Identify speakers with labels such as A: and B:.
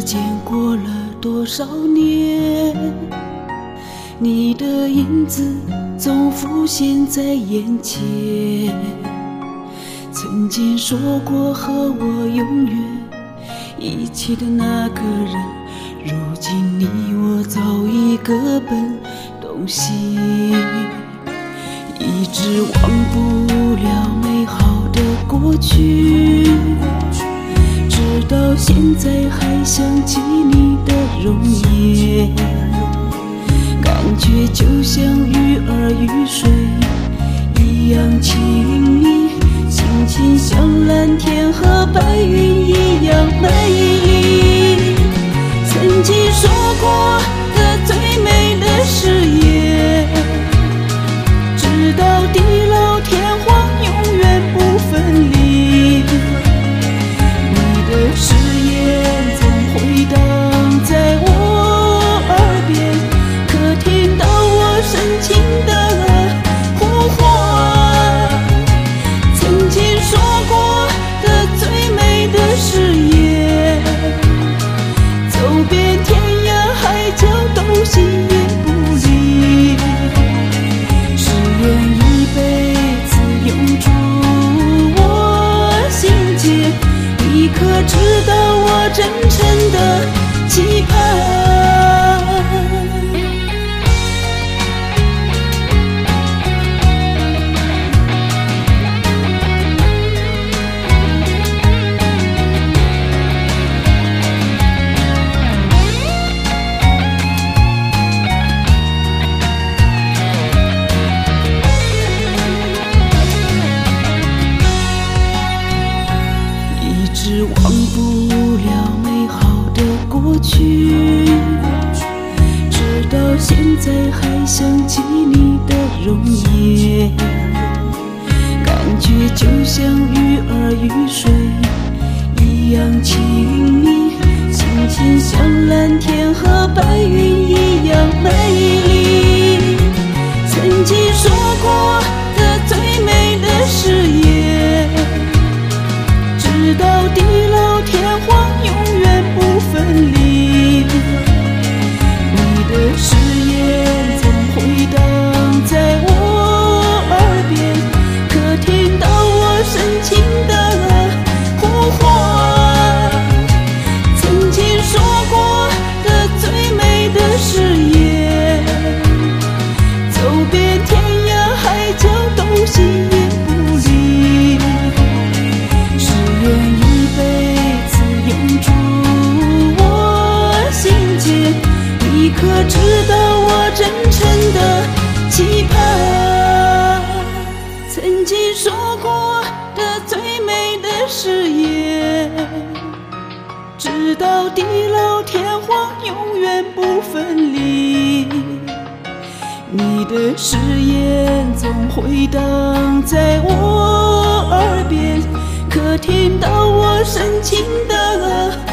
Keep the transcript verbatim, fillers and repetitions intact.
A: 间过了多少年，你的影子总浮现在眼前。曾经说过和我永远一起的那个人，如今你我早已各奔东西，一直忘不了美好的过去，直到现在还想起你的容颜，感觉就像鱼儿鱼水一样亲密，心情像蓝天和白云一样美丽。曾经说过的最美的誓言，直到地老天荒永远不分离。你的誓言总回荡在我耳边，可听到我深情的呼唤。曾经说过的最美的誓言，走遍天涯海角都心也不离。誓言一辈子永驻我心间，你可知道我真诚的期盼。一直忘不了美好的过去，直到现在还想起你的容颜，感觉就像鱼儿鱼水一样亲密，心情像蓝天和白云一样美丽。曾经说过的最美的誓言，直到地老天荒永远不分离。你的誓言总回荡在我耳边，可听到我深情的呼唤。曾经说过的最美的誓言，走遍天涯海角都心也不离。誓言一辈子永驻我心间，你可知道我真诚的期盼。曾经说过的最美的誓言，直到地老天荒永远不分离。你的誓言总回荡在我耳边，可听到我深情的